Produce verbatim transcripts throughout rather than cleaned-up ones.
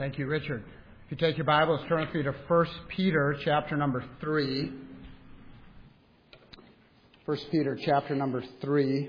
Thank you, Richard. If you take your Bibles, turn with me to First Peter chapter number three. First Peter chapter number three.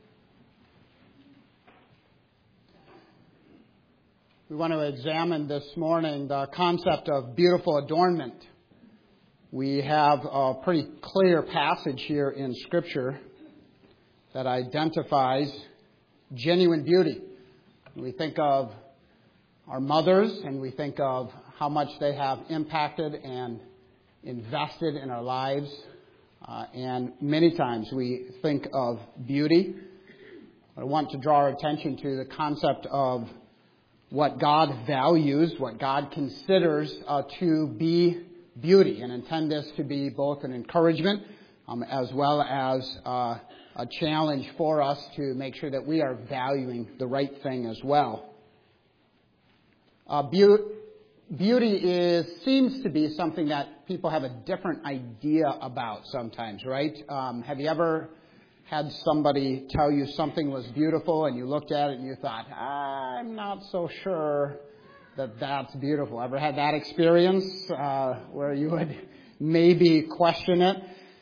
We want to examine this morning the concept of beautiful adornment. We have a pretty clear passage here in Scripture that identifies genuine beauty. We think of our mothers, and we think of how much they have impacted and invested in our lives. Uh, and many times we think of beauty. I want to draw our attention to the concept of what God values, what God considers uh, to be beauty, and intend this to be both an encouragement um, as well as uh, a challenge for us to make sure that we are valuing the right thing as well. Uh, be- beauty is seems to be something that people have a different idea about sometimes, right? Um, have you ever had somebody tell you something was beautiful and you looked at it and you thought, I'm not so sure that that's beautiful? Ever had that experience uh, where you would maybe question it?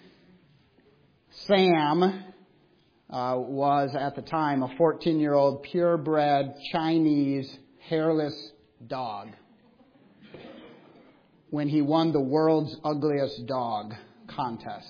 Sam uh, was at the time a fourteen-year-old purebred Chinese hairless dog when he won the world's ugliest dog contest.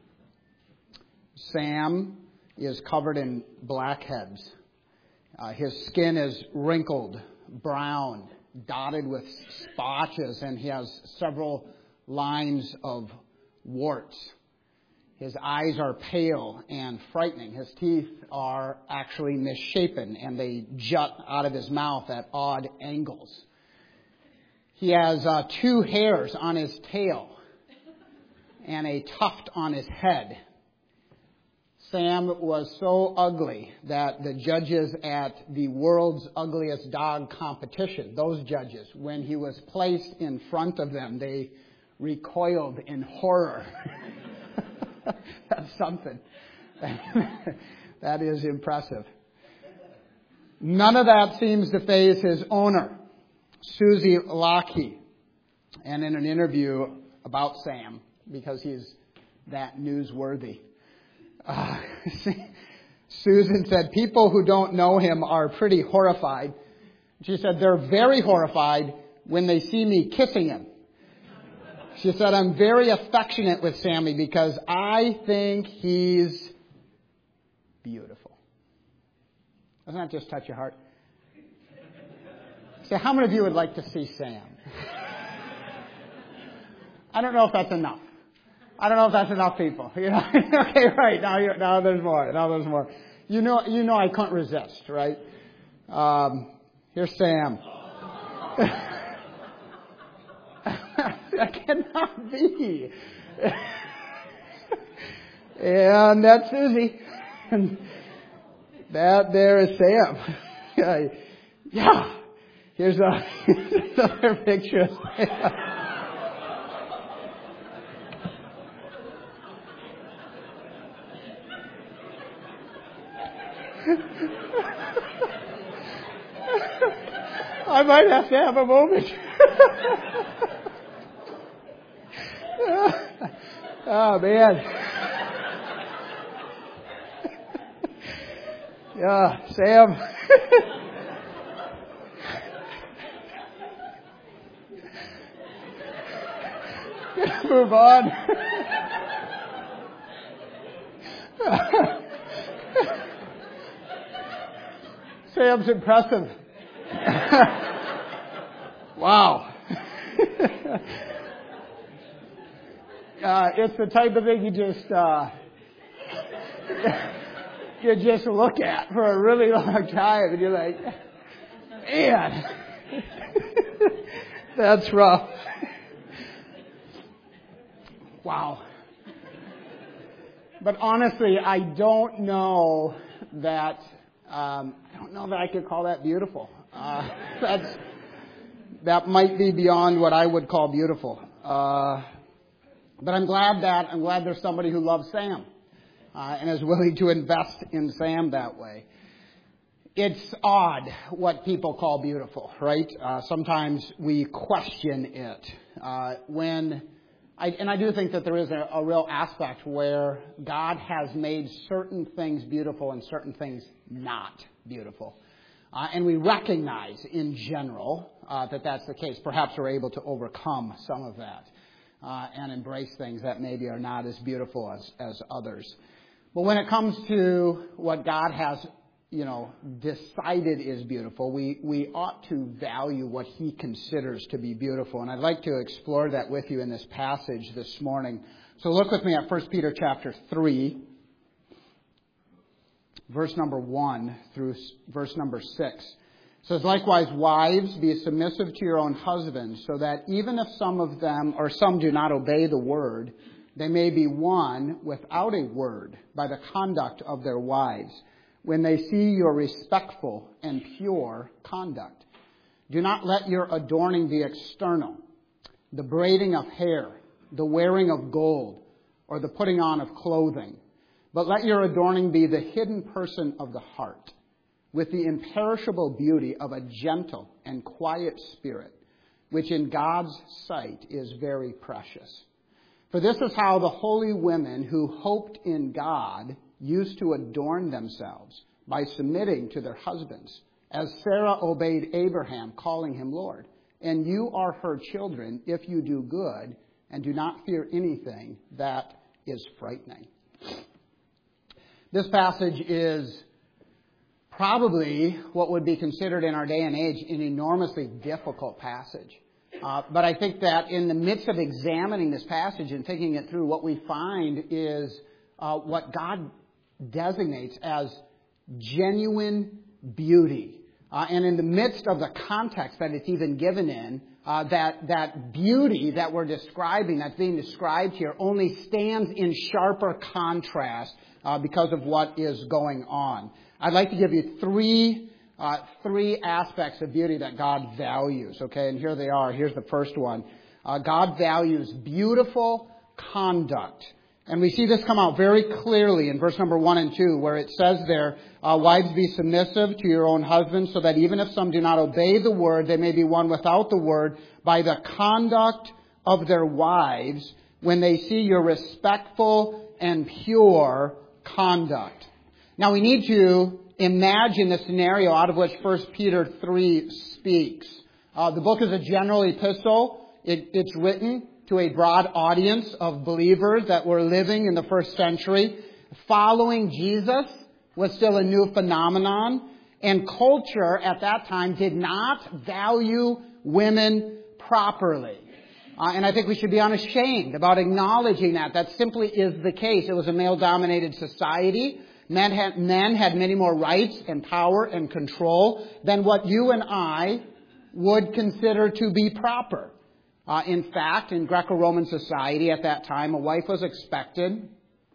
Sam is covered in blackheads. Uh, his skin is wrinkled, brown, dotted with spotches, and he has several lines of warts. His eyes are pale and frightening. His teeth are actually misshapen, and they jut out of his mouth at odd angles. He has uh, two hairs on his tail and a tuft on his head. Sam was so ugly that the judges at the world's ugliest dog competition, those judges, when he was placed in front of them, they recoiled in horror. That's something. That is impressive. None of that seems to faze his owner, Susie Lockheed. And in an interview about Sam, because he's that newsworthy, uh, Susan said, people who don't know him are pretty horrified. She said, they're very horrified when they see me kissing him. She said, I'm very affectionate with Sammy because I think he's beautiful. Doesn't that just touch your heart? So how many of you would like to see Sam? I don't know if that's enough. I don't know if that's enough people. You know? Okay, right. Now, you, now there's more. Now there's more. You know, you know I couldn't resist, right? Um, here's Sam. That cannot be. And that's Susie. And that there is Sam. Yeah. Here's, a, here's another picture of Sam. I might have to have a moment. Oh, man. Yeah, Sam. Move on. Sam's impressive. Wow. Uh, it's the type of thing you just uh, you just look at for a really long time, and you're like, man, that's rough. Wow. But honestly, I don't know that um, I don't know that I could call that beautiful. Uh, that's that might be beyond what I would call beautiful. Uh, But I'm glad that I'm glad there's somebody who loves Sam uh, and is willing to invest in Sam that way. It's odd what people call beautiful, right? Uh, sometimes we question it. Uh, when I, and I do think that there is a, a real aspect where God has made certain things beautiful and certain things not beautiful. Uh, and we recognize in general uh, that that's the case. Perhaps we're able to overcome some of that uh, and embrace things that maybe are not as beautiful as, as others. But when it comes to what God has, you know, decided is beautiful, we, we ought to value what He considers to be beautiful. And I'd like to explore that with you in this passage this morning. So look with me at First Peter chapter three, verse number one through verse number six. It says, "Likewise, wives, be submissive to your own husbands, so that even if some of them or some do not obey the word, they may be won without a word by the conduct of their wives, when they see your respectful and pure conduct. Do not let your adorning be external, the braiding of hair, the wearing of gold, or the putting on of clothing. But let your adorning be the hidden person of the heart, with the imperishable beauty of a gentle and quiet spirit, which in God's sight is very precious. For this is how the holy women who hoped in God used to adorn themselves, by submitting to their husbands, as Sarah obeyed Abraham, calling him Lord. And you are her children if you do good and do not fear anything that is frightening." This passage is probably what would be considered in our day and age an enormously difficult passage. Uh, but I think that in the midst of examining this passage and thinking it through, what we find is uh, what God designates as genuine beauty. Uh, and in the midst of the context that it's even given in, uh, that, that beauty that we're describing, that's being described here, only stands in sharper contrast uh, because of what is going on. I'd like to give you three uh, three aspects of beauty that God values, okay? And here they are. Here's the first one. Uh, God values beautiful conduct. And we see this come out very clearly in verse number one and two, where it says there, uh, "Wives, be submissive to your own husbands, so that even if some do not obey the word, they may be won without the word by the conduct of their wives, when they see your respectful and pure conduct." Now we need to imagine the scenario out of which First Peter three speaks. Uh, the book is a general epistle. It, it's written to a broad audience of believers that were living in the first century. Following Jesus was still a new phenomenon, and culture at that time did not value women properly. Uh, and I think we should be unashamed about acknowledging that. That simply is the case. It was a male-dominated society. Men had, men had many more rights and power and control than what you and I would consider to be proper. Uh, in fact, in Greco-Roman society at that time, a wife was expected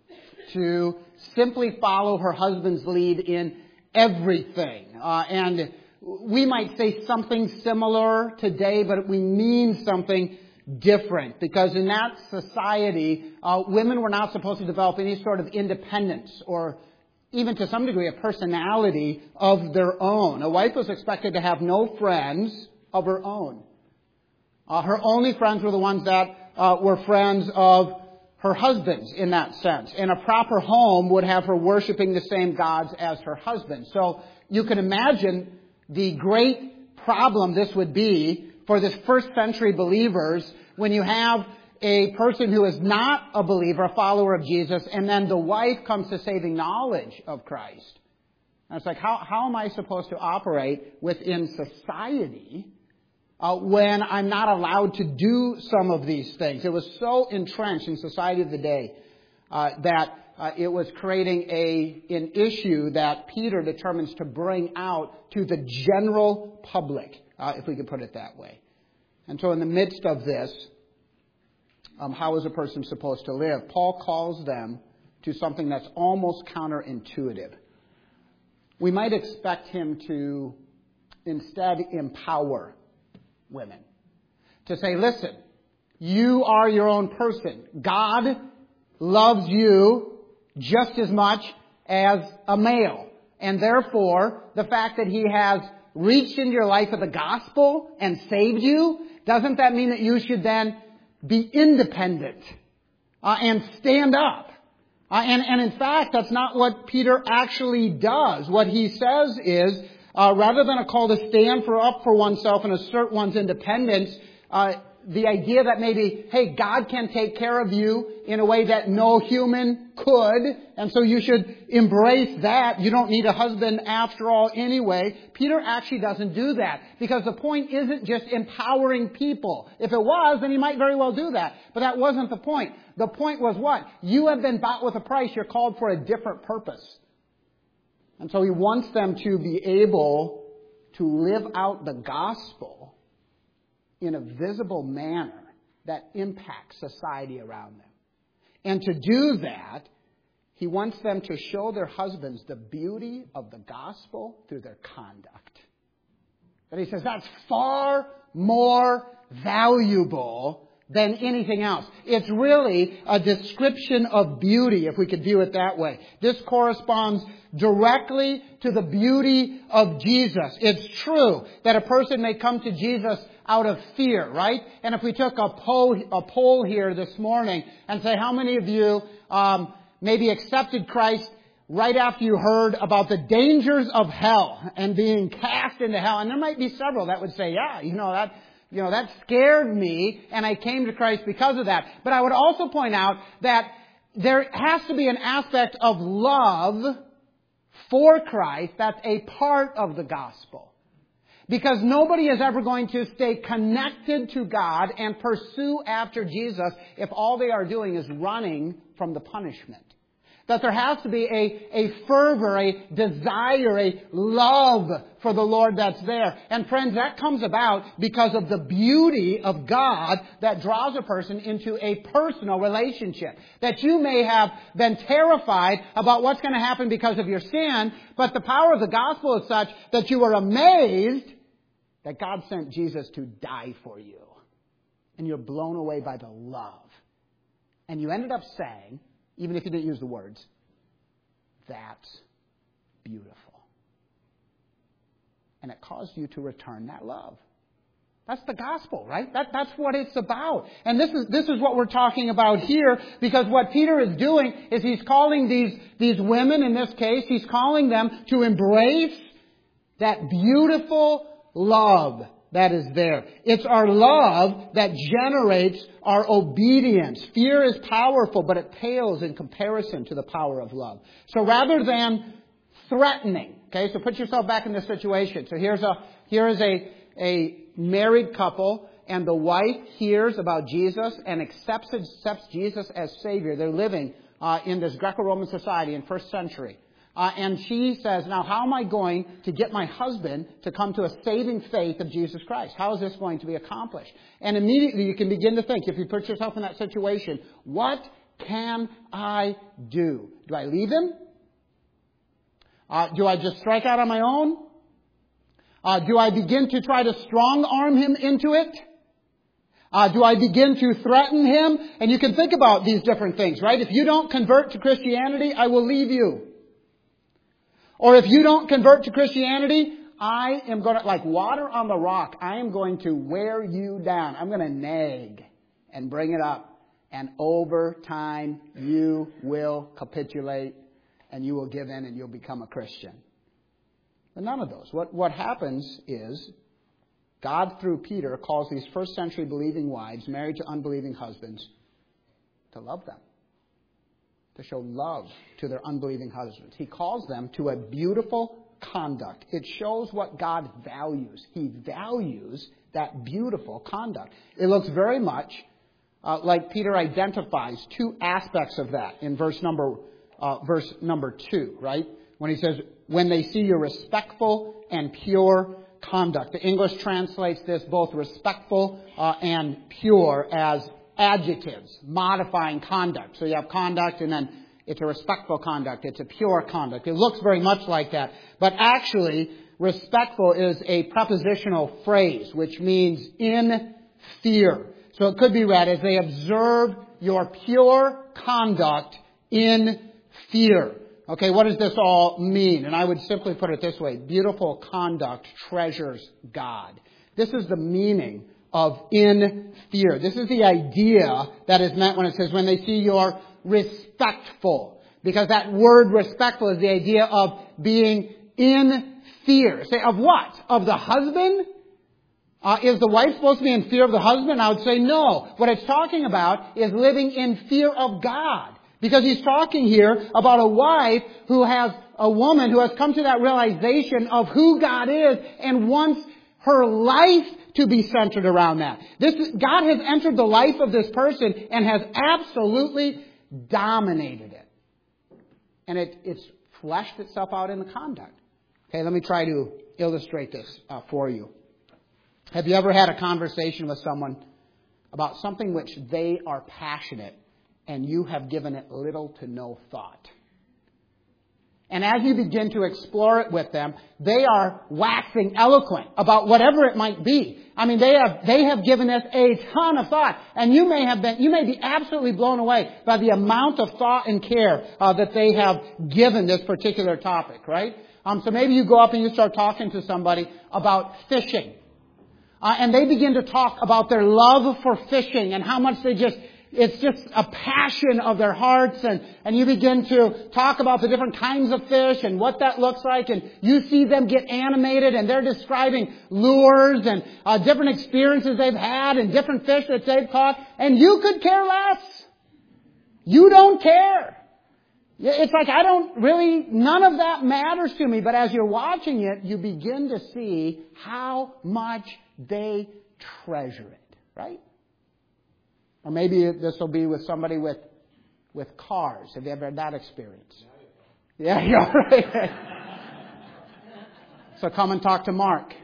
to simply follow her husband's lead in everything. Uh, and we might say something similar today, but we mean something different. Because in that society, uh, women were not supposed to develop any sort of independence or even to some degree a personality of their own. A wife was expected to have no friends of her own. Uh, her only friends were the ones that uh, were friends of her husband's in that sense. And a proper home would have her worshiping the same gods as her husband. So you can imagine the great problem this would be for this first century believers when you have a person who is not a believer, a follower of Jesus, and then the wife comes to saving knowledge of Christ. And it's like, how, how am I supposed to operate within society Uh, when I'm not allowed to do some of these things? It was so entrenched in society of the day uh, that uh, it was creating a an issue that Peter determines to bring out to the general public, uh, if we could put it that way. And so in the midst of this, um, how is a person supposed to live? Paul calls them to something that's almost counterintuitive. We might expect him to instead empower women. To say, listen, you are your own person. God loves you just as much as a male. And therefore, the fact that He has reached into your life with the gospel and saved you, doesn't that mean that you should then be independent uh, and stand up? Uh, and, and in fact, that's not what Peter actually does. What he says is, uh, rather than a call to stand for up for oneself and assert one's independence, uh, the idea that maybe, hey, God can take care of you in a way that no human could, and so you should embrace that. You don't need a husband after all anyway. Peter actually doesn't do that, because the point isn't just empowering people. If it was, then he might very well do that. But that wasn't the point. The point was what? You have been bought with a price. You're called for a different purpose. And so he wants them to be able to live out the gospel in a visible manner that impacts society around them. And to do that, he wants them to show their husbands the beauty of the gospel through their conduct. But he says that's far more valuable than anything else. It's really a description of beauty, if we could view it that way. This corresponds directly to the beauty of Jesus. It's true that a person may come to Jesus out of fear, right? And if we took a poll, a poll here this morning and say, how many of you um, maybe accepted Christ right after you heard about the dangers of hell and being cast into hell? And there might be several that would say, yeah, you know, that you know that scared me, and I came to Christ because of that. But I would also point out that there has to be an aspect of love for Christ that's a part of the gospel. Because nobody is ever going to stay connected to God and pursue after Jesus if all they are doing is running from the punishment. That there has to be a, a fervor, a desire, a love for the Lord that's there. And friends, that comes about because of the beauty of God that draws a person into a personal relationship. That you may have been terrified about what's going to happen because of your sin, but the power of the gospel is such that you are amazed that God sent Jesus to die for you. And you're blown away by the love. And you ended up saying, even if you didn't use the words, that's beautiful. And it caused you to return that love. That's the gospel, right? That, that's what it's about. And this is, this is what we're talking about here, because what Peter is doing is he's calling these, these women, in this case, he's calling them to embrace that beautiful love that is there. It's our love that generates our obedience. Fear is powerful, but it pales in comparison to the power of love. So rather than threatening, okay, so put yourself back in this situation. So here's a, here is a, a married couple, and the wife hears about Jesus and accepts, accepts Jesus as Savior. They're living uh, in this Greco-Roman society in first century. Uh, and she says, now how am I going to get my husband to come to a saving faith of Jesus Christ? How is this going to be accomplished? And immediately you can begin to think, if you put yourself in that situation, what can I do? Do I leave him? Uh, do I just strike out on my own? Uh, do I begin to try to strong-arm him into it? Uh, do I begin to threaten him? And you can think about these different things, right? If you don't convert to Christianity, I will leave you. Or if you don't convert to Christianity, I am going to, like water on the rock, I am going to wear you down. I'm going to nag and bring it up. And over time, you will capitulate and you will give in and you'll become a Christian. But none of those. What, what happens is God, through Peter, calls these first century believing wives married to unbelieving husbands to love them. To show love to their unbelieving husbands. He calls them to a beautiful conduct. It shows what God values. He values that beautiful conduct. It looks very much uh, like Peter identifies two aspects of that in verse number uh, verse number two, right? When he says, when they see your respectful and pure conduct. The English translates this both respectful uh, and pure as adjectives, modifying conduct. So you have conduct and then it's a respectful conduct. It's a pure conduct. It looks very much like that. But actually, respectful is a prepositional phrase, which means in fear. So it could be read as they observe your pure conduct in fear. Okay, what does this all mean? And I would simply put it this way. Beautiful conduct treasures God. This is the meaning of in fear. This is the idea that is meant when it says when they see you're respectful. Because that word respectful is the idea of being in fear. Say, of what? Of the husband? Uh, is the wife supposed to be in fear of the husband? I would say no. What it's talking about is living in fear of God. Because he's talking here about a wife who has a woman who has come to that realization of who God is and wants her life to be centered around that. This God has entered the life of this person and has absolutely dominated it. And it, it's fleshed itself out in the conduct. Okay, let me try to illustrate this uh, for you. Have you ever had a conversation with someone about something which they are passionate and you have given it little to no thought? And as you begin to explore it with them, they are waxing eloquent about whatever it might be. I mean, they have they have given this a ton of thought, and you may have been you may be absolutely blown away by the amount of thought and care uh, that they have given this particular topic, right? Um, so maybe you go up and you start talking to somebody about fishing. Uh, and they begin to talk about their love for fishing and how much they just, it's just a passion of their hearts. And, and you begin to talk about the different kinds of fish and what that looks like. And you see them get animated and they're describing lures and uh, different experiences they've had and different fish that they've caught. And you could care less. You don't care. It's like, I don't really, none of that matters to me. But as you're watching it, you begin to see how much they treasure it, right? Or maybe this will be with somebody with with cars. Have you ever had that experience? Yeah, you're right. So come and talk to Mark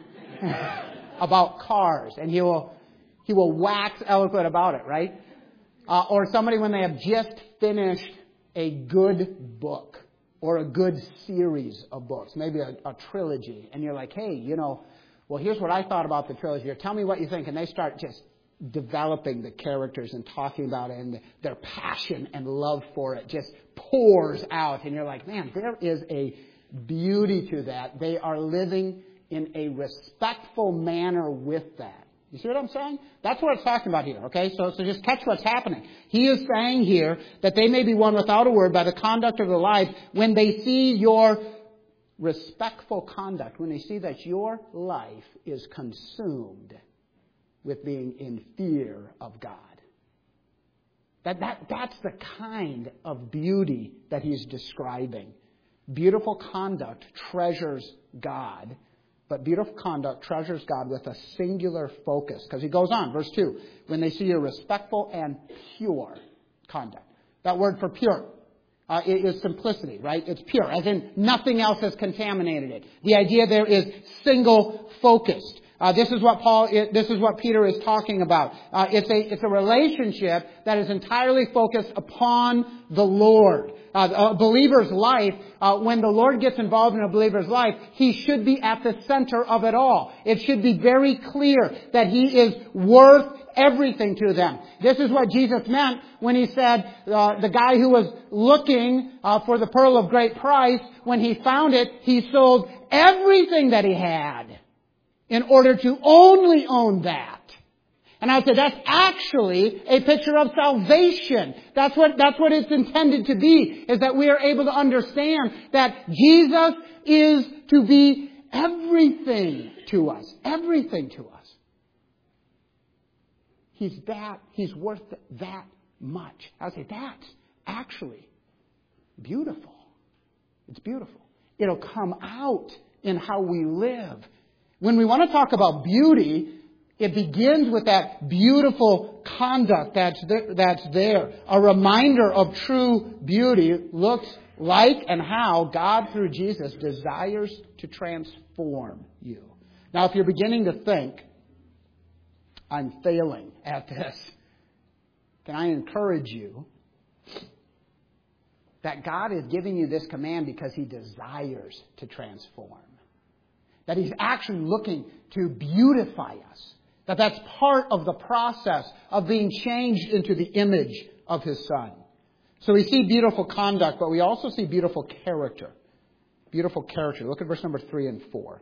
about cars, and he will he will wax eloquent about it, right? Uh, or somebody when they have just finished a good book or a good series of books, maybe a, a trilogy, and you're like, hey, you know, well, here's what I thought about the trilogy. Or tell me what you think. And they start just developing the characters and talking about it, and their passion and love for it just pours out. And you're like, man, there is a beauty to that. They are living in a respectful manner with that. You see what I'm saying? That's what it's talking about here, okay? So, so just catch what's happening. He is saying here that they may be won without a word by the conduct of their lives when they see your respectful conduct, when they see that your life is consumed with being in fear of God. That, that, that's the kind of beauty that he's describing. Beautiful conduct treasures God, but beautiful conduct treasures God with a singular focus. Because he goes on, verse two, when they see your respectful and pure conduct. That word for pure Uh, it is simplicity, right? It's pure, as in nothing else has contaminated it. The idea there is single focused. Uh, this is what Paul, this is what Peter is talking about. Uh, it's a, it's a relationship that is entirely focused upon the Lord. Uh, a believer's life, uh, when the Lord gets involved in a believer's life, he should be at the center of it all. It should be very clear that he is worth everything to them. This is what Jesus meant when he said, uh, the guy who was looking uh, for the pearl of great price, when he found it, he sold everything that he had in order to only own that. And I said, that's actually a picture of salvation. That's what, that's what it's intended to be, is that we are able to understand that Jesus is to be everything to us. Everything to us. He's that, he's worth that much. I would say, that's actually beautiful. It's beautiful. It'll come out in how we live. When we want to talk about beauty, it begins with that beautiful conduct that's there, that's there. A reminder of true beauty looks like and how God, through Jesus, desires to transform you. Now, if you're beginning to think, I'm failing at this, can I encourage you that God is giving you this command because He desires to transform. That He's actually looking to beautify us. That that's part of the process of being changed into the image of His Son. So we see beautiful conduct, but we also see beautiful character. Beautiful character. Look at verse number three and four.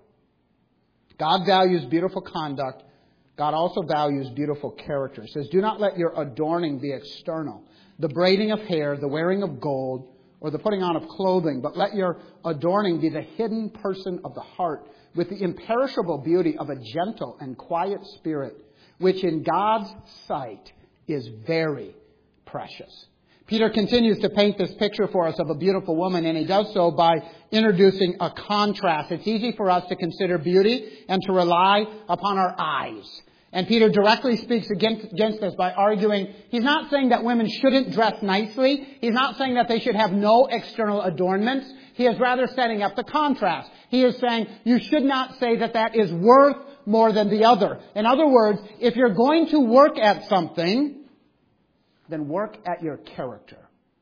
God values beautiful conduct. God also values beautiful character. It says, do not let your adorning be external, the braiding of hair, the wearing of gold, or the putting on of clothing, but let your adorning be the hidden person of the heart, with the imperishable beauty of a gentle and quiet spirit, which in God's sight is very precious. Peter continues to paint this picture for us of a beautiful woman, and he does so by introducing a contrast. It's easy for us to consider beauty and to rely upon our eyes. And Peter directly speaks against, against this by arguing, he's not saying that women shouldn't dress nicely. He's not saying that they should have no external adornments. He is rather setting up the contrast. He is saying you should not say that that is worth more than the other. In other words, if you're going to work at something, then work at your character.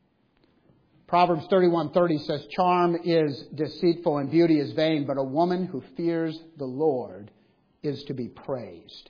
Proverbs thirty-one thirty says, charm is deceitful and beauty is vain, but a woman who fears the Lord is to be praised.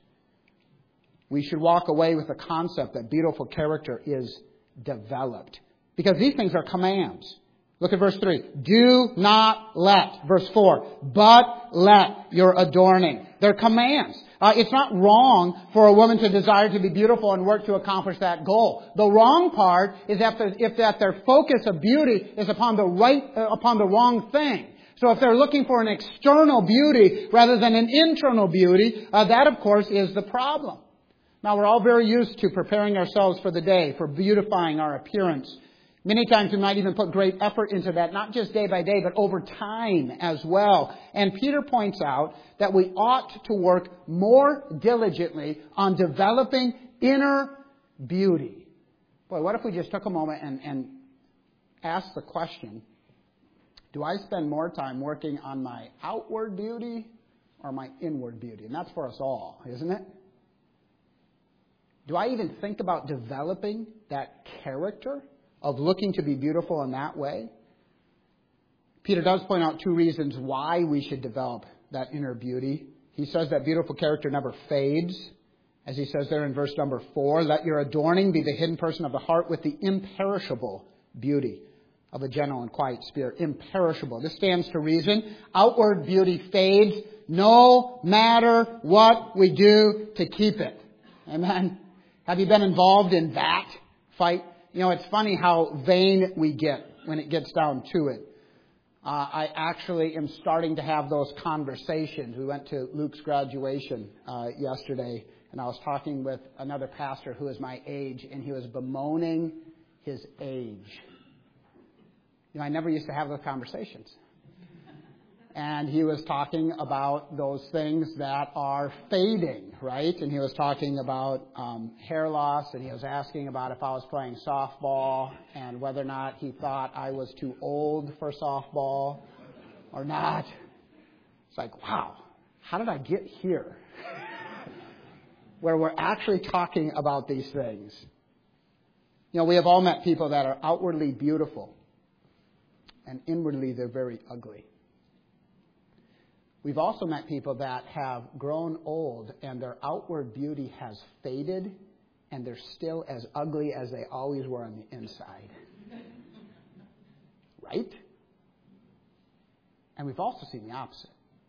We should walk away with the concept that beautiful character is developed. Because these things are commands. Look at verse three. Do not let. Verse four. But let your adorning. They're commands. Uh, it's not wrong for a woman to desire to be beautiful and work to accomplish that goal. The wrong part is that the, if that their focus of beauty is upon the right, uh, upon the wrong thing. So if they're looking for an external beauty rather than an internal beauty, uh, that of course is the problem. Now we're all very used to preparing ourselves for the day, for beautifying our appearance. Many times we might even put great effort into that, not just day by day, but over time as well. And Peter points out that we ought to work more diligently on developing inner beauty. Boy, what if we just took a moment and, and asked the question, do I spend more time working on my outward beauty or my inward beauty? And that's for us all, isn't it? Do I even think about developing that character of looking to be beautiful in that way? Peter does point out two reasons why we should develop that inner beauty. He says that beautiful character never fades. As he says there in verse number four, let your adorning be the hidden person of the heart with the imperishable beauty of a gentle and quiet spirit. Imperishable. This stands to reason. Outward beauty fades no matter what we do to keep it. Amen. Have you been involved in that fight? You know, it's funny how vain we get when it gets down to it. Uh, I actually am starting to have those conversations. We went to Luke's graduation uh, yesterday, and I was talking with another pastor who is my age, and he was bemoaning his age. You know, I never used to have those conversations. And he was talking about those things that are fading, right? And he was talking about um, hair loss, and he was asking about if I was playing softball and whether or not he thought I was too old for softball or not. It's like, wow, how did I get here? Where we're actually talking about these things. You know, we have all met people that are outwardly beautiful, and inwardly they're very ugly. We've also met people that have grown old and their outward beauty has faded and they're still as ugly as they always were on the inside. Right? And we've also seen the opposite.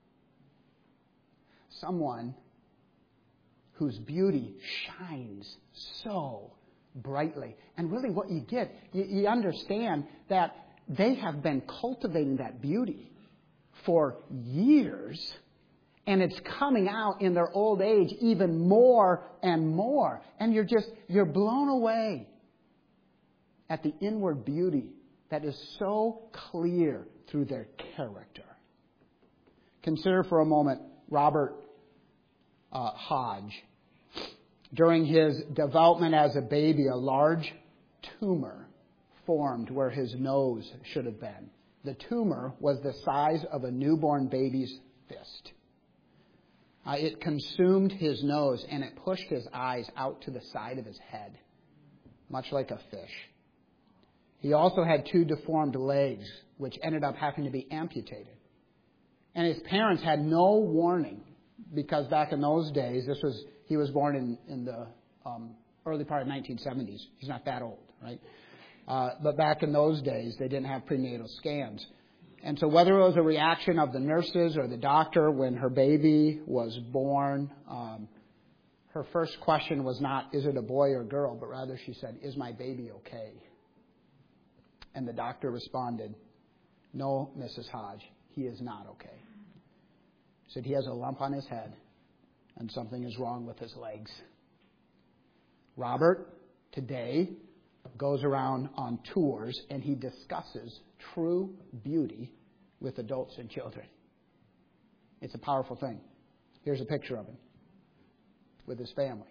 Someone whose beauty shines so brightly. And really what you get, you, you understand that they have been cultivating that beauty for years, and it's coming out in their old age even more and more. And you're just, you're blown away at the inward beauty that is so clear through their character. Consider for a moment Robert uh, Hodge. During his development as a baby, a large tumor formed where his nose should have been. The tumor was the size of a newborn baby's fist. Uh, it consumed his nose and it pushed his eyes out to the side of his head, much like a fish. He also had two deformed legs, which ended up having to be amputated. And his parents had no warning, because back in those days, this was he was born in, in the um, early part of the nineteen seventies. He's not that old, right? Uh, but back in those days, they didn't have prenatal scans. And so whether it was a reaction of the nurses or the doctor when her baby was born, um, her first question was not, is it a boy or a girl? But rather she said, is my baby okay? And the doctor responded, no, Missus Hodge, he is not okay. He said he has a lump on his head and something is wrong with his legs. Robert, today, goes around on tours and he discusses true beauty with adults and children. It's a powerful thing. Here's a picture of him with his family.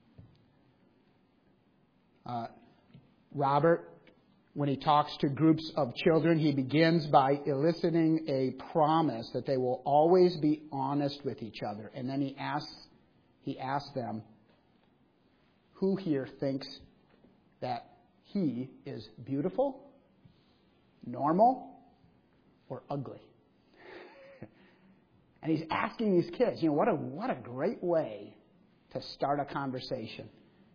Uh, Robert, when he talks to groups of children, he begins by eliciting a promise that they will always be honest with each other. And then he asks, he asks them, who here thinks that he is beautiful, normal, or ugly? And he's asking these kids, you know, what a what a great way to start a conversation.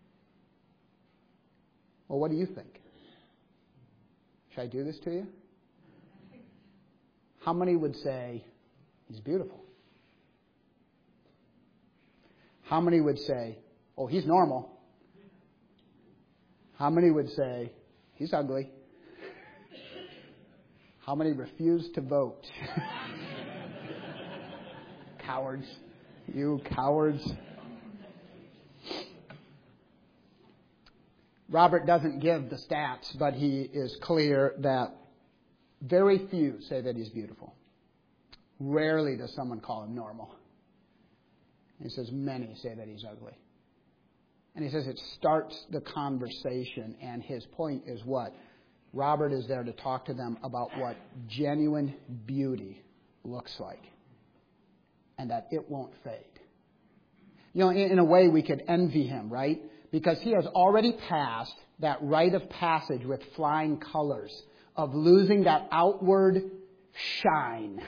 Well, what do you think? Should I do this to you? How many would say he's beautiful? How many would say, oh, he's normal? How many would say, he's ugly? How many refuse to vote? Cowards. You cowards. Robert doesn't give the stats, but he is clear that very few say that he's beautiful. Rarely does someone call him normal. He says many say that he's ugly. And he says it starts the conversation, and his point is what? Robert is there to talk to them about what genuine beauty looks like, and that it won't fade. You know, in, in a way, we could envy him, right? Because he has already passed that rite of passage with flying colors of losing that outward shine.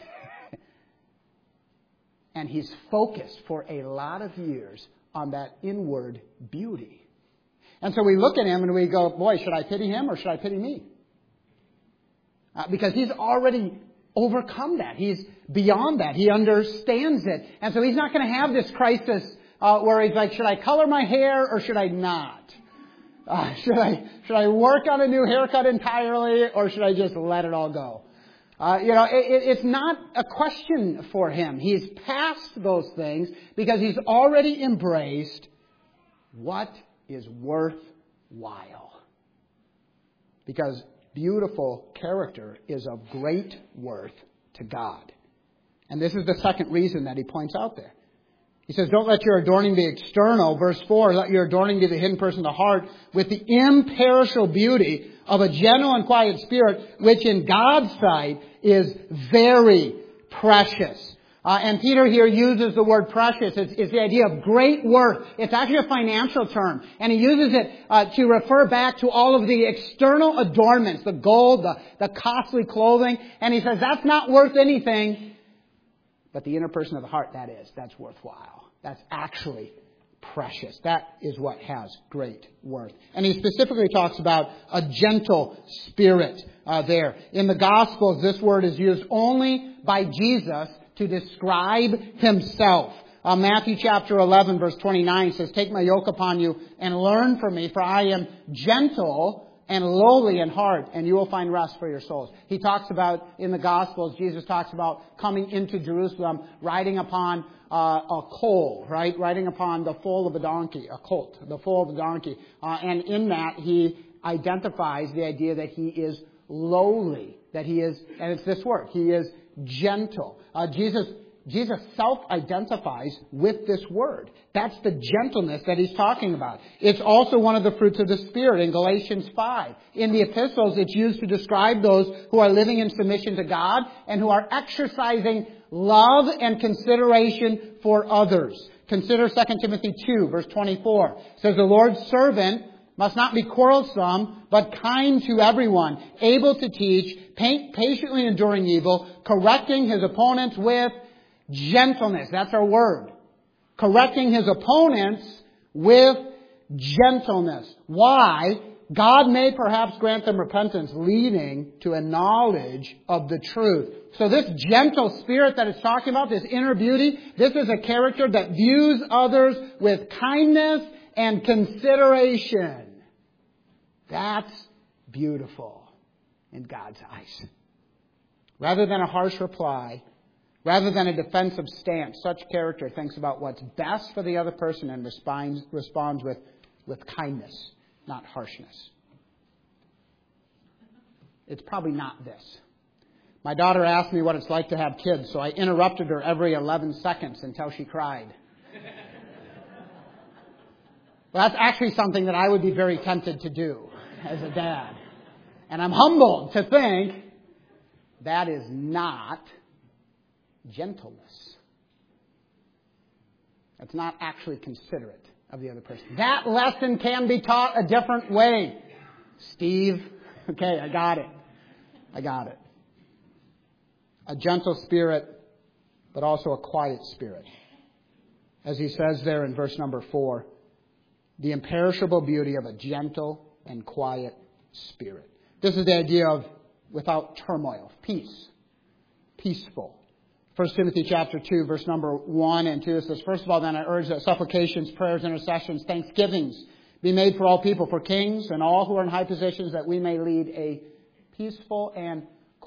And he's focused for a lot of years on that inward beauty. And so we look at him and we go, boy, should I pity him or should I pity me? Uh, because he's already overcome that. He's beyond that. He understands it. And so he's not going to have this crisis uh, where he's like, should I color my hair or should I not? Uh, should I should I work on a new haircut entirely or should I just let it all go? Uh, you know, it, it's not a question for him. He's past those things because he's already embraced what is worthwhile. Because beautiful character is of great worth to God. And this is the second reason that he points out there. He says, don't let your adorning be external. Verse four, let your adorning be the hidden person of the heart with the imperishable beauty of a gentle and quiet spirit, which in God's sight is very precious. Uh, and Peter here uses the word precious. It's, it's the idea of great worth. It's actually a financial term. And he uses it uh, to refer back to all of the external adornments, the gold, the, the costly clothing. And he says that's not worth anything. But the inner person of the heart, that is, that's worthwhile. That's actually precious. That is what has great worth. And he specifically talks about a gentle spirit uh, there. In the Gospels, this word is used only by Jesus to describe himself. Uh, Matthew chapter eleven, verse twenty-nine says, take my yoke upon you and learn from me, for I am gentle and lowly in heart, and you will find rest for your souls. He talks about, in the Gospels, Jesus talks about coming into Jerusalem, riding upon uh, a colt, right? Riding upon the foal of a donkey, a colt, the foal of a donkey. Uh, and in that, he identifies the idea that he is lowly, that he is, and it's this word, he is gentle. Uh, Jesus Jesus self-identifies with this word. That's the gentleness that he's talking about. It's also one of the fruits of the Spirit in Galatians five. In the epistles, it's used to describe those who are living in submission to God and who are exercising love and consideration for others. Consider Second Timothy two, verse twenty-four. It says, the Lord's servant must not be quarrelsome, but kind to everyone, able to teach, patiently enduring evil, correcting his opponents with gentleness. That's our word. Correcting his opponents with gentleness. Why? God may perhaps grant them repentance leading to a knowledge of the truth. So this gentle spirit that it's talking about, this inner beauty, this is a character that views others with kindness and consideration. That's beautiful in God's eyes. Rather than a harsh reply, rather than a defensive stance, such character thinks about what's best for the other person and responds, responds with, with kindness, not harshness. It's probably not this. My daughter asked me what it's like to have kids, so I interrupted her every eleven seconds until she cried. Well, that's actually something that I would be very tempted to do as a dad. And I'm humbled to think that is not gentleness. That's not actually considerate of the other person. That lesson can be taught a different way. Steve, okay, I got it. I got it. A gentle spirit, but also a quiet spirit. As he says there in verse number four, the imperishable beauty of a gentle and quiet spirit. This is the idea of without turmoil, peace, peaceful. First Timothy chapter two, verse number one and two, it says, first of all, then I urge that supplications, prayers, intercessions, thanksgivings be made for all people, for kings and all who are in high positions, that we may lead a peaceful and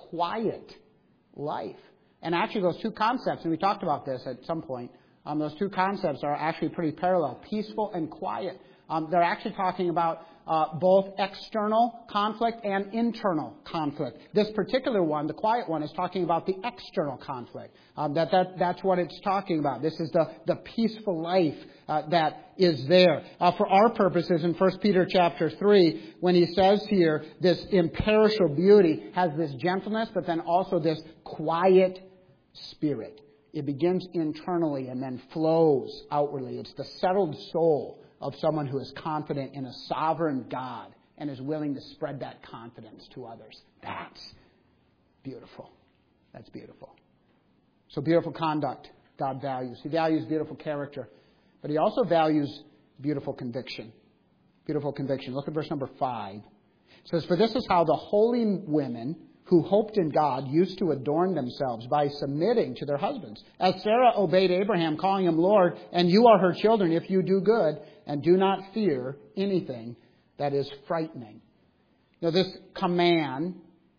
quiet life. And actually those two concepts, and we talked about this at some point, um, those two concepts are actually pretty parallel, peaceful and quiet. Um, they're actually talking about uh, both external conflict and internal conflict. This particular one, the quiet one, is talking about the external conflict. Um, that, that That's what it's talking about. This is the, the peaceful life uh, that is there. Uh, for our purposes, in First Peter chapter three, when he says here, this imperishable beauty has this gentleness, but then also this quiet spirit. It begins internally and then flows outwardly. It's the settled soul of someone who is confident in a sovereign God and is willing to spread that confidence to others. That's beautiful. That's beautiful. So beautiful conduct God values. He values beautiful character, but he also values beautiful conviction. Beautiful conviction. Look at verse number five. It says, for this is how the holy women who hoped in God used to adorn themselves by submitting to their husbands. As Sarah obeyed Abraham, calling him Lord, and you are her children if you do good and do not fear anything that is frightening. Now, this command,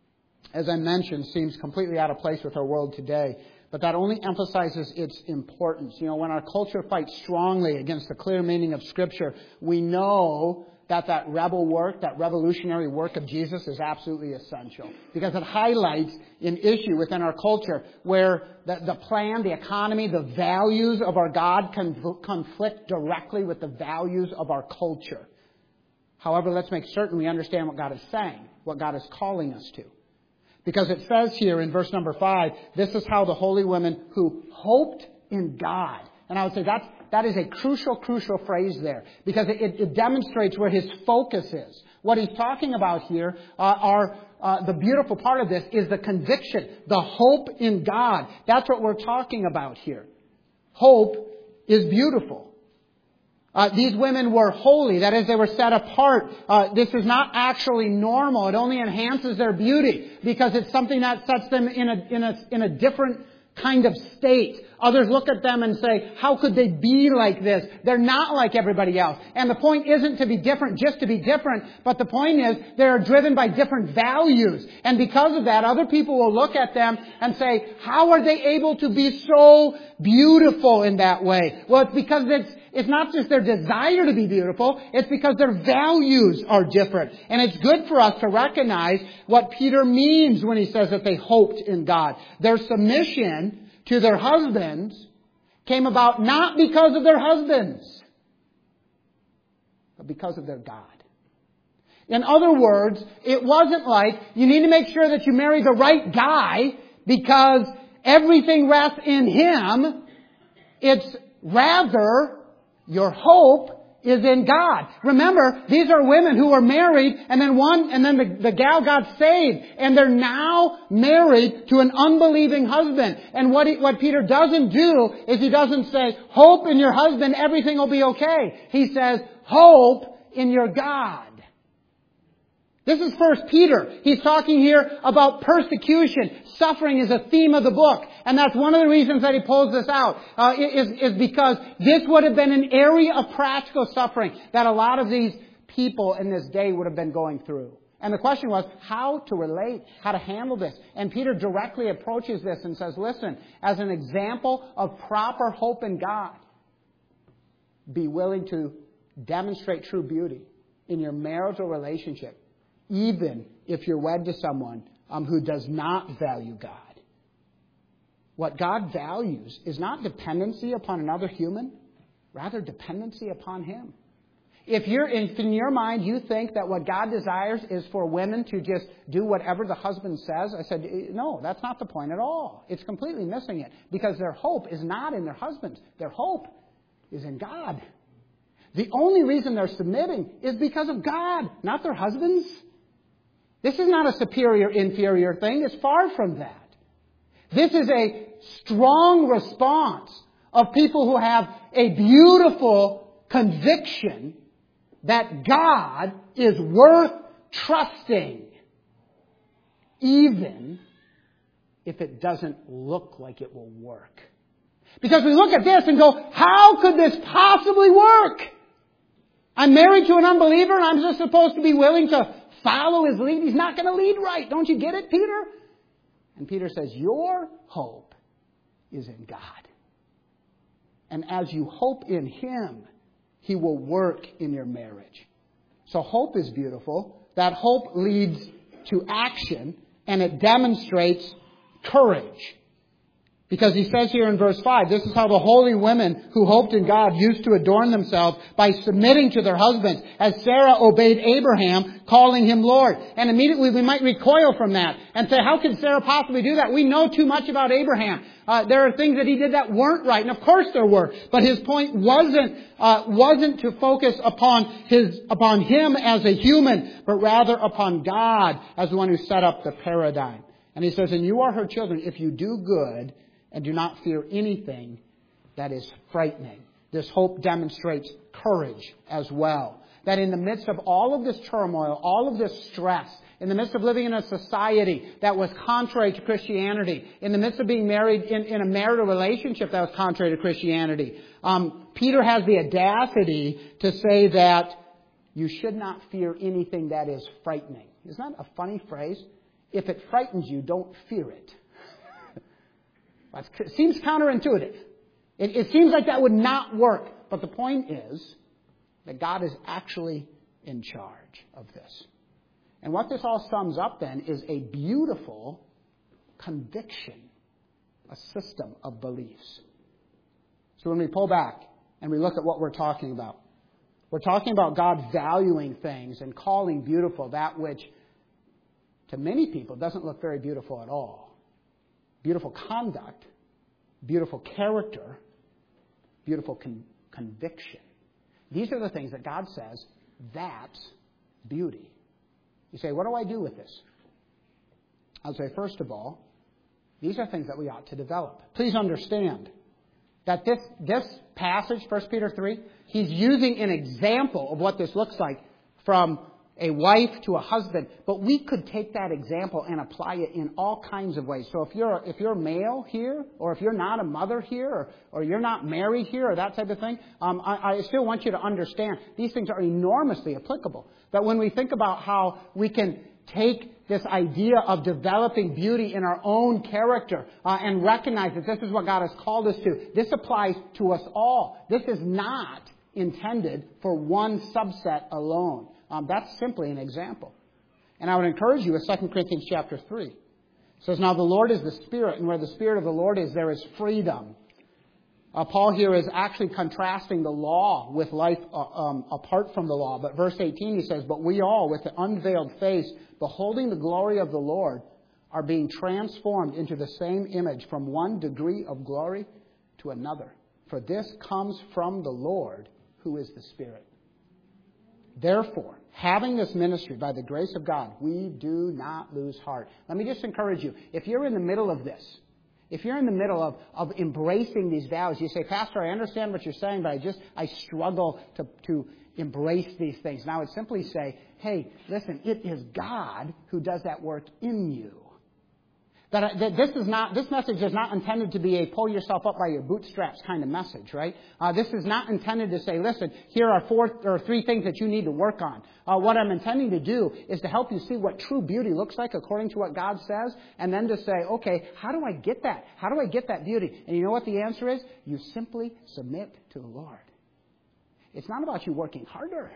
as I mentioned, seems completely out of place with our world today. But that only emphasizes its importance. You know, when our culture fights strongly against the clear meaning of Scripture, we know that that rebel work, that revolutionary work of Jesus is absolutely essential. Because it highlights an issue within our culture where the, the plan, the economy, the values of our God can conflict directly with the values of our culture. However, let's make certain we understand what God is saying, what God is calling us to. Because it says here in verse number five, this is how the holy women who hoped in God. And I would say that's That is a crucial, crucial phrase there, because it, it demonstrates where his focus is. What he's talking about here uh, are uh, the beautiful part of this is the conviction, the hope in God. That's what we're talking about here. Hope is beautiful. Uh, these women were holy. That is, they were set apart. Uh, this is not actually normal. It only enhances their beauty because it's something that sets them in a in a in a different kind of state. Others look at them and say, how could they be like this? They're not like everybody else. And the point isn't to be different just to be different, but the point is they're driven by different values. And because of that, other people will look at them and say, how are they able to be so beautiful in that way? Well, it's because it's It's not just their desire to be beautiful. It's because their values are different. And it's good for us to recognize what Peter means when he says that they hoped in God. Their submission to their husbands came about not because of their husbands, but because of their God. In other words, it wasn't like you need to make sure that you marry the right guy because everything rests in him. It's rather your hope is in God. Remember, these are women who were married and then one, and then the, the gal got saved and they're now married to an unbelieving husband. And what he, what Peter doesn't do is he doesn't say, hope in your husband, everything will be okay. He says, hope in your God. This is First Peter. He's talking here about persecution. Suffering is a theme of the book. And that's one of the reasons that he pulls this out, uh, is, is because this would have been an area of practical suffering that a lot of these people in this day would have been going through. And the question was how to relate, how to handle this. And Peter directly approaches this and says, listen, as an example of proper hope in God, be willing to demonstrate true beauty in your marital relationship, even if you're wed to someone um, who does not value God. What God values is not dependency upon another human, rather dependency upon Him. If you're in, in your mind, you think that what God desires is for women to just do whatever the husband says, I said, no, that's not the point at all. It's completely missing it, because their hope is not in their husbands. Their hope is in God. The only reason they're submitting is because of God, not their husbands. This is not a superior, inferior thing. It's far from that. This is a strong response of people who have a beautiful conviction that God is worth trusting, even if it doesn't look like it will work. Because we look at this and go, how could this possibly work? I'm married to an unbeliever and I'm just supposed to be willing to follow his lead. He's not going to lead right. Don't you get it, Peter? And Peter says, your hope is in God. And as you hope in Him, He will work in your marriage. So hope is beautiful. That hope leads to action, and it demonstrates courage. Because he says here in verse five, this is how the holy women who hoped in God used to adorn themselves by submitting to their husbands, as Sarah obeyed Abraham, calling him Lord. And immediately we might recoil from that and say, how could Sarah possibly do that? We know too much about Abraham. Uh, there are things that he did that weren't right, and of course there were. But his point wasn't uh, wasn't to focus upon his upon him as a human, but rather upon God as the one who set up the paradigm. And he says, and you are her children if you do good and do not fear anything that is frightening. This hope demonstrates courage as well. That in the midst of all of this turmoil, all of this stress, in the midst of living in a society that was contrary to Christianity, in the midst of being married in, in a marital relationship that was contrary to Christianity, um, Peter has the audacity to say that you should not fear anything that is frightening. Isn't that a funny phrase? If it frightens you, don't fear it. It seems counterintuitive. It, it seems like that would not work. But the point is that God is actually in charge of this. And what this all sums up then is a beautiful conviction, a system of beliefs. So when we pull back and we look at what we're talking about, we're talking about God valuing things and calling beautiful that which to many people doesn't look very beautiful at all. Beautiful conduct, beautiful character, beautiful con- conviction. These are the things that God says, that's beauty. You say, what do I do with this? I'll say, first of all, these are things that we ought to develop. Please understand that this, this passage, First Peter three, he's using an example of what this looks like from a wife to a husband, but we could take that example and apply it in all kinds of ways. So if you're if you're male here, or if you're not a mother here, or, or you're not married here, or that type of thing, um, I, I still want you to understand these things are enormously applicable. That when we think about how we can take this idea of developing beauty in our own character uh, and recognize that this is what God has called us to, this applies to us all. This is not intended for one subset alone. Um, that's simply an example. And I would encourage you with Second Corinthians chapter three. It says, now the Lord is the Spirit, and where the Spirit of the Lord is, there is freedom. Uh, Paul here is actually contrasting the law with life uh, um, apart from the law. But verse eighteen, he says, but we all, with the unveiled face, beholding the glory of the Lord, are being transformed into the same image from one degree of glory to another. For this comes from the Lord, who is the Spirit. Therefore, having this ministry by the grace of God, we do not lose heart. Let me just encourage you. If you're in the middle of this, If you're in the middle of, of embracing these values, you say, Pastor, I understand what you're saying, but I just, I struggle to, to embrace these things. And I would simply say, hey, listen, it is God who does that work in you. That, that this is not, this message is not intended to be a pull yourself up by your bootstraps kind of message, right? Uh, this is not intended to say, listen, here are four or three things that you need to work on. Uh, what I'm intending to do is to help you see what true beauty looks like according to what God says, and then to say, okay, how do I get that? How do I get that beauty? And you know what the answer is? You simply submit to the Lord. It's not about you working harder.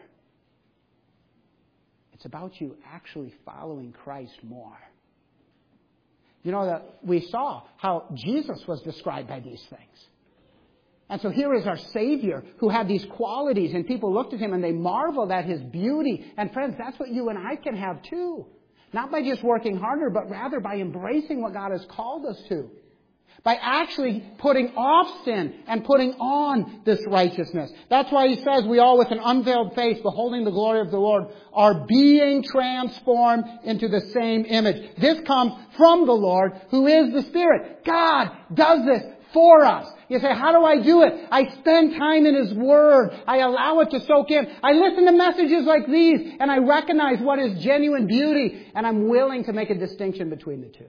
It's about you actually following Christ more. You know, that we saw how Jesus was described by these things. And so here is our Savior who had these qualities, and people looked at Him and they marveled at His beauty. And friends, that's what you and I can have too. Not by just working harder, but rather by embracing what God has called us to. By actually putting off sin and putting on this righteousness. That's why He says we all with an unveiled face, beholding the glory of the Lord, are being transformed into the same image. This comes from the Lord, who is the Spirit. God does this for us. You say, how do I do it? I spend time in His Word. I allow it to soak in. I listen to messages like these, and I recognize what is genuine beauty, and I'm willing to make a distinction between the two.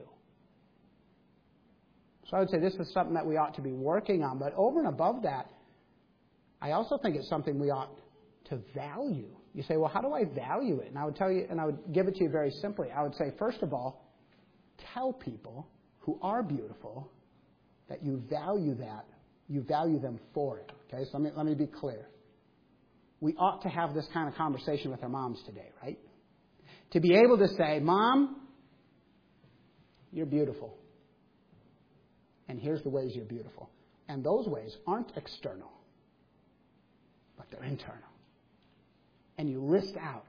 So I would say this is something that we ought to be working on. But over and above that, I also think it's something we ought to value. You say, well, how do I value it? And I would tell you, and I would give it to you very simply. I would say, first of all, tell people who are beautiful that you value that. You value them for it. Okay, so let me, let me be clear. We ought to have this kind of conversation with our moms today, right? To be able to say, Mom, you're beautiful. And here's the ways you're beautiful. And those ways aren't external, but they're internal. And you list out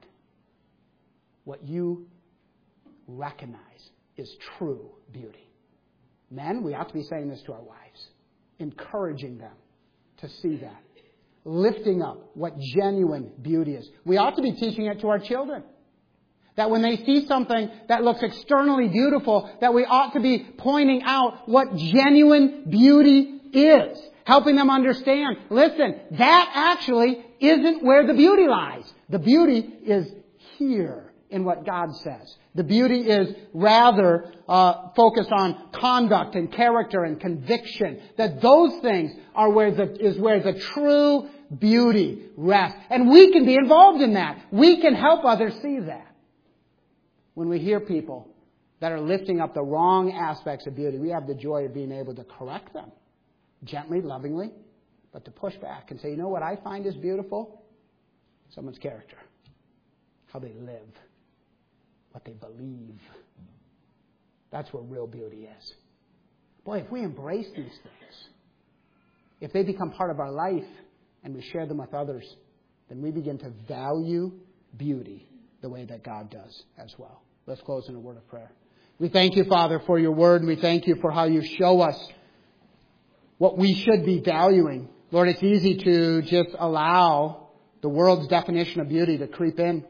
what you recognize is true beauty. Men, we ought to be saying this to our wives, encouraging them to see that, lifting up what genuine beauty is. We ought to be teaching it to our children. That when they see something that looks externally beautiful, that we ought to be pointing out what genuine beauty is. Helping them understand, listen, that actually isn't where the beauty lies. The beauty is here in what God says. The beauty is rather uh, focused on conduct and character and conviction. That those things are where the, is where the true beauty rests. And we can be involved in that. We can help others see that. When we hear people that are lifting up the wrong aspects of beauty, we have the joy of being able to correct them. Gently, lovingly, but to push back and say, you know what I find is beautiful? Someone's character. How they live. What they believe. That's where real beauty is. Boy, if we embrace these things, if they become part of our life and we share them with others, then we begin to value beauty the way that God does as well. Let's close in a word of prayer. We thank you, Father, for your word, and we thank you for how you show us what we should be valuing. Lord, it's easy to just allow the world's definition of beauty to creep in.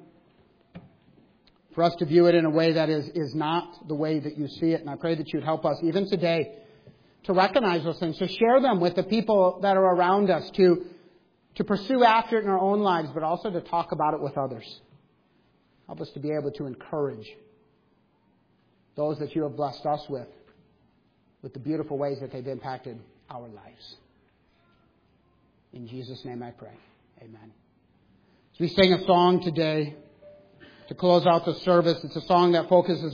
For us to view it in a way that is, is not the way that you see it. And I pray that you'd help us, even today, to recognize those things, to share them with the people that are around us, to, to pursue after it in our own lives, but also to talk about it with others. Help us to be able to encourage those that you have blessed us with, with the beautiful ways that they've impacted our lives. In Jesus' name I pray. Amen. As we sing a song today to close out the service, it's a song that focuses